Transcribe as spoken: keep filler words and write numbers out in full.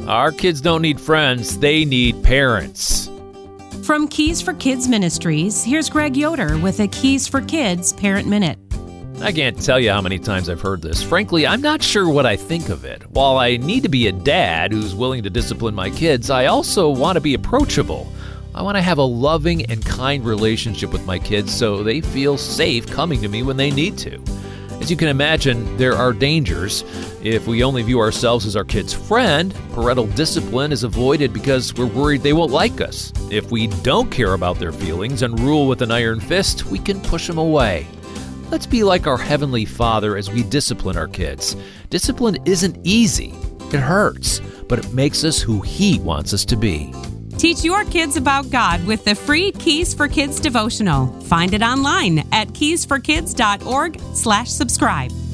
Our kids don't need friends, they need parents. From Keys for Kids Ministries, here's Greg Yoder with a Keys for Kids Parent Minute. I can't tell you how many times I've heard this. Frankly, I'm not sure what I think of it. While I need to be a dad who's willing to discipline my kids, I also want to be approachable. I want to have a loving and kind relationship with my kids so they feel safe coming to me when they need to. As you can imagine, there are dangers. If we only view ourselves as our kid's friend, parental discipline is avoided because we're worried they won't like us. If we don't care about their feelings and rule with an iron fist, we can push them away. Let's be like our Heavenly Father as we discipline our kids. Discipline isn't easy. It hurts, but it makes us who He wants us to be. Teach your kids about God with the free Keys for Kids devotional. Find it online at keys for kids dot org slash subscribe.